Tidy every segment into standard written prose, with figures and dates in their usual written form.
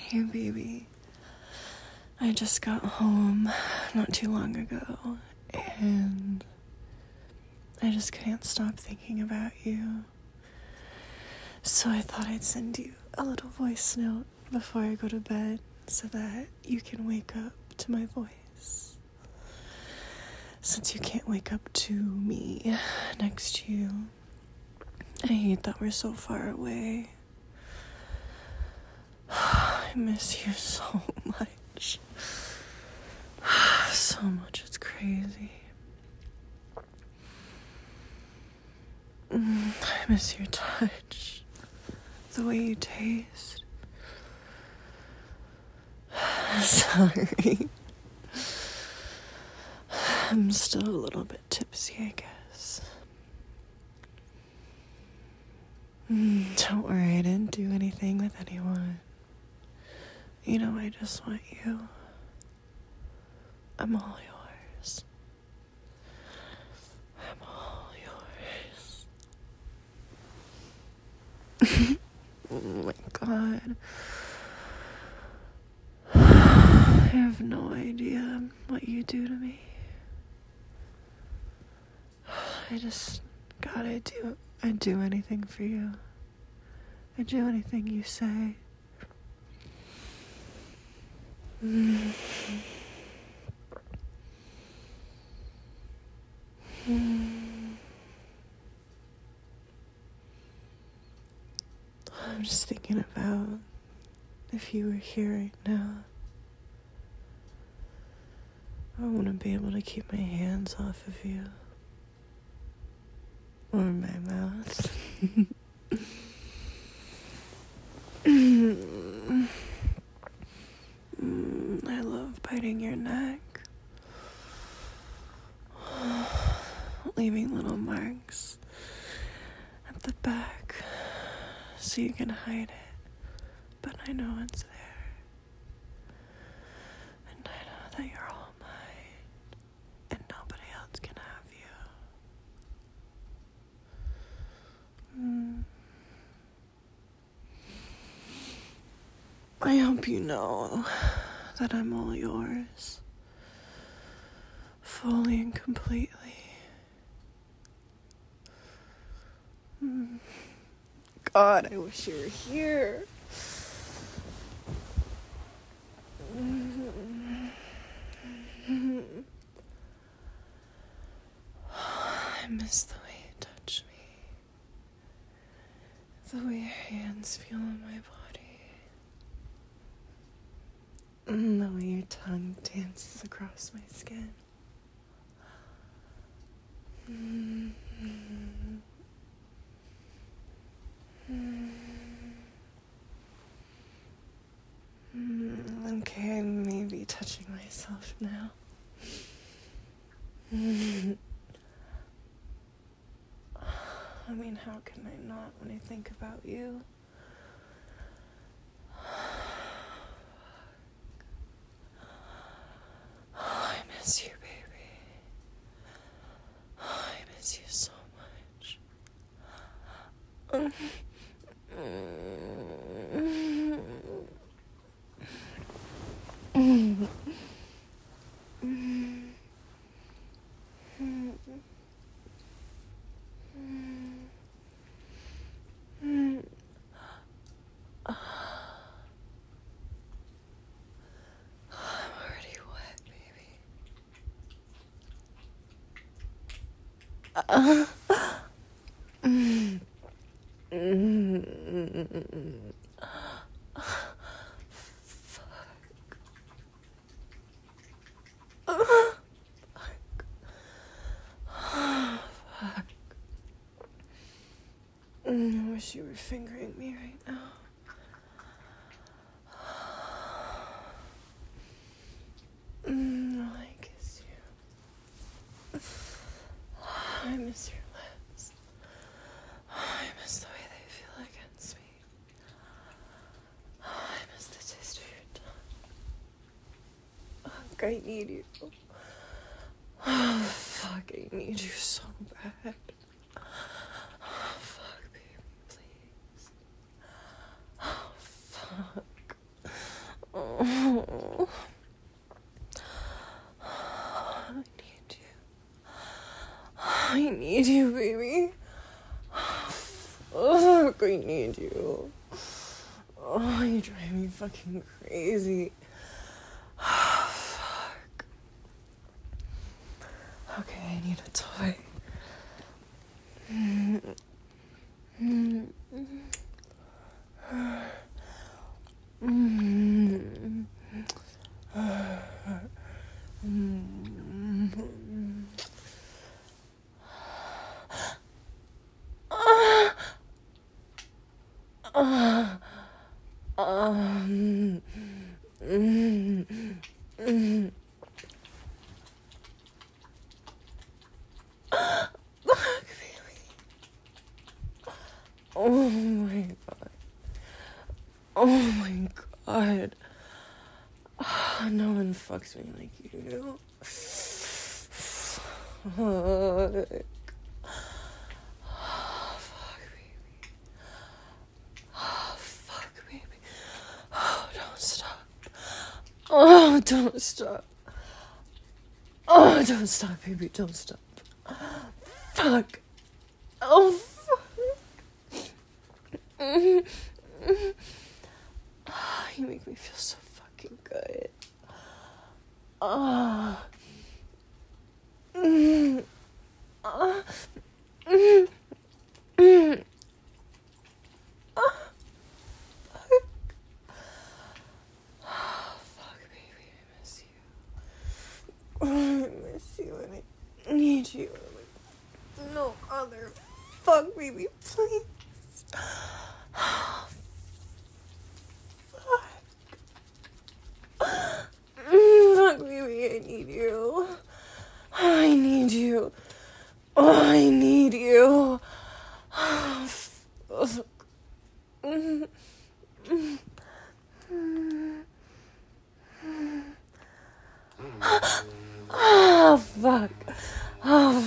Hey, baby. I just got home not too long ago, and I just can't stop thinking about you. So I thought I'd send you a little voice note before I go to bed so that you can wake up to my voice. Since you can't wake up to me next to you, I hate that we're so far away. I miss you so much. So much, it's crazy. I miss your touch, the way you taste. Sorry. I'm still a little bit tipsy, I guess. Don't worry, I didn't do anything with anyone. You know, I just want you. I'm all yours. I'm all yours. Oh my God. I have no idea what you do to me. God, I'd do anything for you. I'd do anything you say. I'm just thinking about if you were here right now. I wouldn't be able to keep my hands off of you. Or my mouth. I love biting your neck. Leaving little marks at the back so you can hide it. But I know it's there. And I know that you're all mine. And nobody else can have you. I hope you know that I'm all yours. Fully and completely. God, I wish you were here. I miss the way you touch me. The way your hands feel on my body. The way your tongue dances across my skin. Okay, I may be touching myself now. I mean, how can I not when I think about you? I miss you, baby. I miss you so much. I'm already wet, baby. I wish you were fingering me right now. I kiss you. I miss your lips. I miss the way they feel against me. I miss the taste of your tongue. Fuck, I need you. Oh, fuck, I need you so bad. Oh, fuck, baby, please. Oh, fuck. need you. Oh, you drive me fucking crazy. Fuck. Okay, I need a toy. Oh my god. Oh my god. No one fucks me like you do. Fuck. Oh, fuck, baby. Oh, fuck, baby. Oh, don't stop. Oh, don't stop. Oh, don't stop, baby. Don't stop. Fuck. Oh, fuck. You make me feel so fucking good. Fuck, baby, I miss you. I miss you and I need you. No other. Fuck, baby, please. Fuck, baby, I need you. I need you. I need you. Oh, fuck. Oh,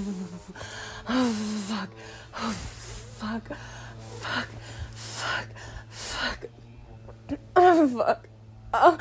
fuck. Oh, fuck. Fuck. Fuck. Fuck. Oh, fuck. Oh.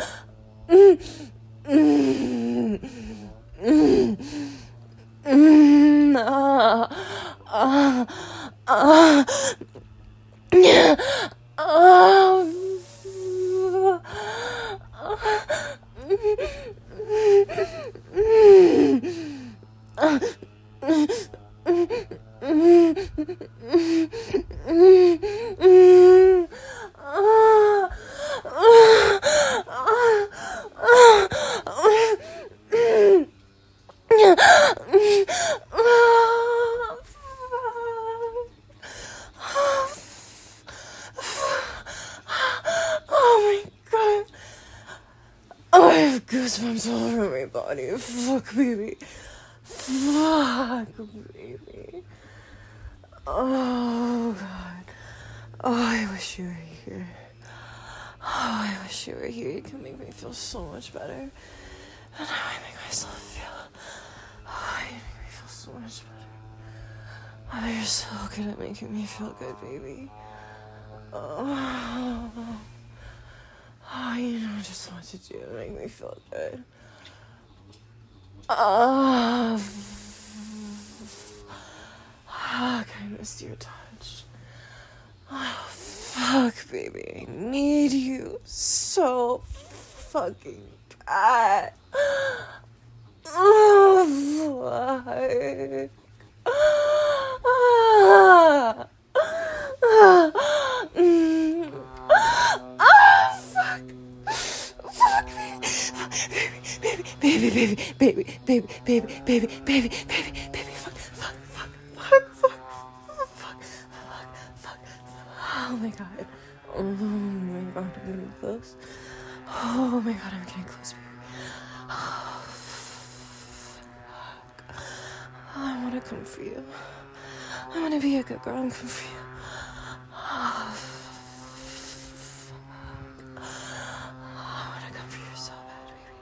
Oh, I have goosebumps all over my body. Fuck, baby. Fuck, baby. Oh, God. Oh, I wish you were here. Oh, I wish you were here. You can make me feel so much better. And how I make myself feel. Oh, you make me feel so much better. Oh, you're so good at making me feel good, baby. Oh, you know just what to do to make me feel good. Fuck, I missed your touch. Oh, fuck, baby. I need you so fucking bad. Oh, fuck. Baby, fuck. Oh my god. Oh my god, I'm getting close. Oh my god, I'm getting close, baby. Oh, fuck. I wanna come for you. I wanna be a good girl and come for you. Oh, fuck. I wanna come for you so bad, baby.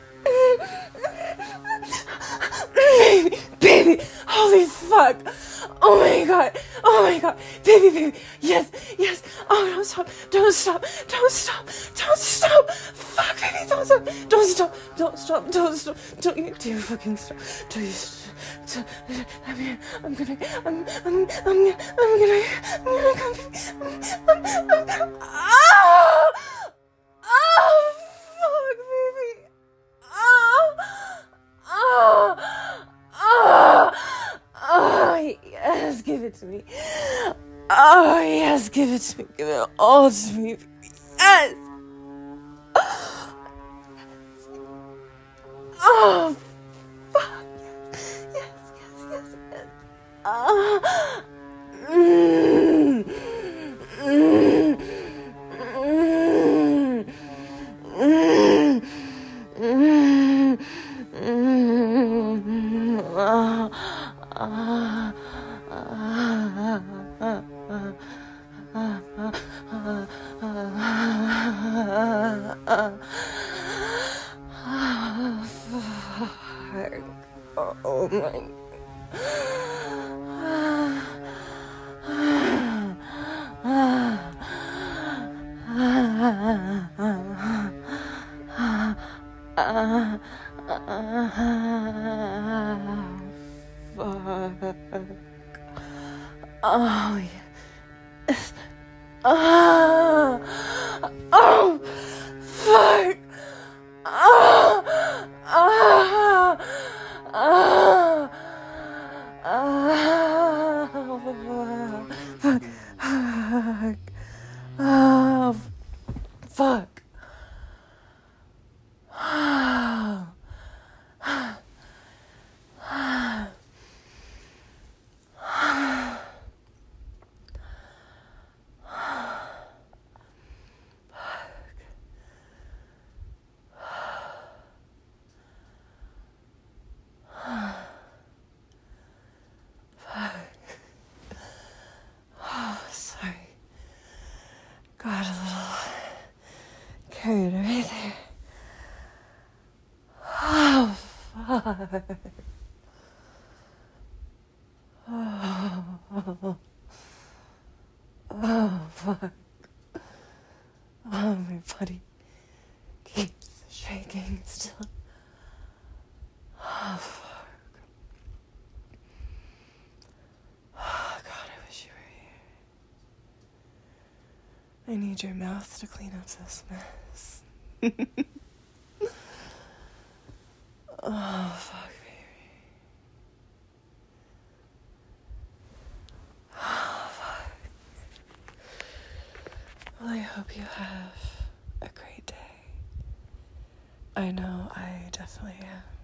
Baby, holy fuck. Oh my god. Oh my god. Baby, baby. Yes, yes. Oh, don't stop. Don't stop. Don't stop. Don't stop. Fuck, baby, don't stop. Don't stop. Don't stop. Don't stop. Don't you fucking stop. Don't you stop. I'm gonna come. Oh! Oh, fuck, baby. Oh! Oh! Oh! Oh, yes, give it to me. Oh, yes, give it to me. Give it all to me. Yes. Oh, fuck. Yes, yes, yes, yes. Oh. Oh my. Fuck. Oh, yes. Oh, oh, fuck. Oh, oh, oh, oh, fuck, fuck. Oh, fuck. Sorry. Got a little carried away there. Oh, fuck. Oh, oh, fuck. Oh, my body keeps shaking still. Oh, fuck. Oh, God, I wish you were here. I need your mouth to clean up this mess. Oh, fuck, baby. Oh, fuck. Well, I hope you have a great day. I know I definitely am.